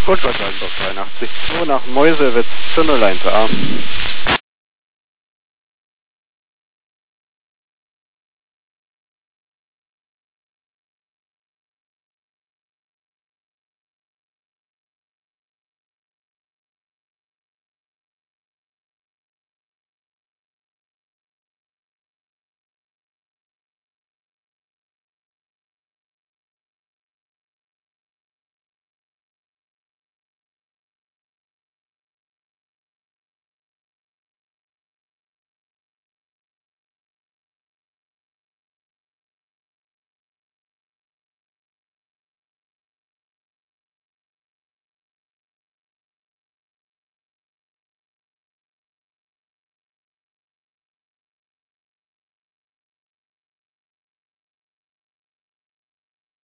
Gut, was sagen doch 83. So, nach Mäuse wird's zur 018A.